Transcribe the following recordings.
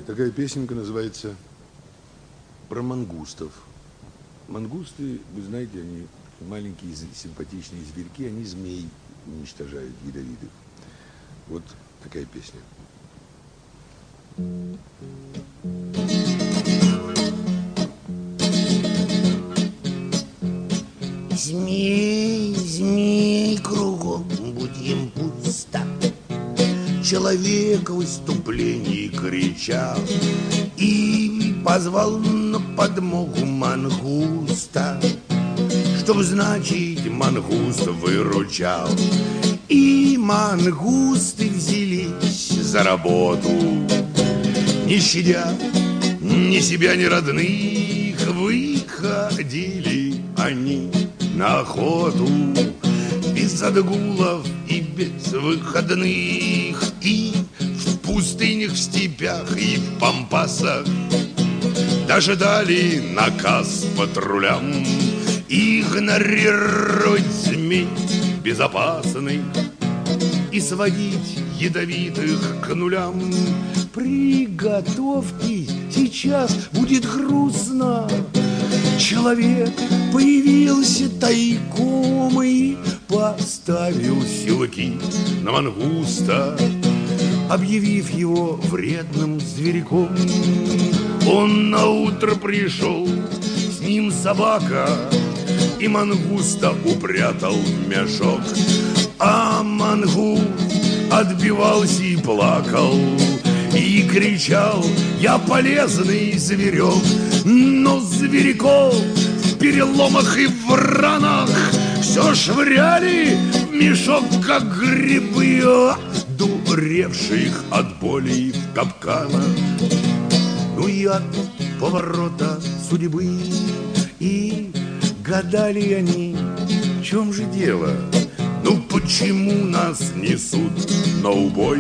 Такая песенка называется «Про мангустов». Мангусты, вы знаете, они маленькие симпатичные зверьки, они змей уничтожают, ядовитых. Вот такая песня. Змей, змей, кругом будем пусто. Человек в выступлении кричал и позвал на подмогу мангуста, чтоб, значит, мангуст выручал. И мангусты взялись за работу, не щадя ни себя, ни родных. Выходили они на охоту без отгулов и без выходных. И в пустынях, в степях и в пампасах даже дали наказ патрулям игнорировать змей безопасных и сводить ядовитых к нулям. Приготовьтесь, сейчас будет грустно. Человек появился тайком и поставил силки на мангуста, объявив его вредным зверьком. Он наутро пришел, с ним собака, и мангуста упрятал в мешок. А мангуст отбивался и плакал, и кричал: я полезный зверек. Но зверьков в переломах и в ранах все швыряли в мешок, как грибы, дуревших от боли в капканах. Ну и от поворота судьбы и гадали они, в чем же дело, ну почему нас несут на убой.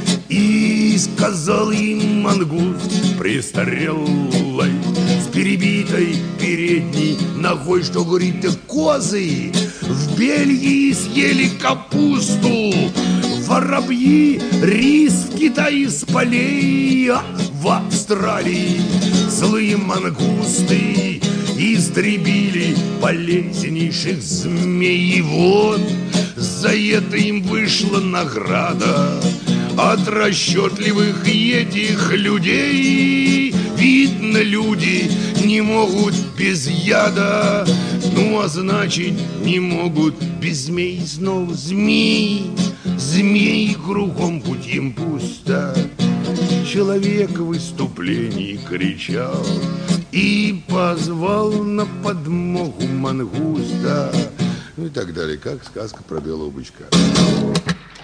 И сказал им мангуст престарелой, с перебитой передней ногой, что, говорит, козы в Бельгии съели капусту, воробьи рис в Китае с полей, а в Австралии злые мангусты истребили полезнейших змей. И вот за это им вышла награда от расчетливых этих людей. Видно, люди не могут без яда, ну а значит не могут без змей. Снова змей, змей, кругом путь им пусто. Человек в выступлении кричал и позвал на подмогу мангуста. Ну и так далее, как сказка про белого бычка.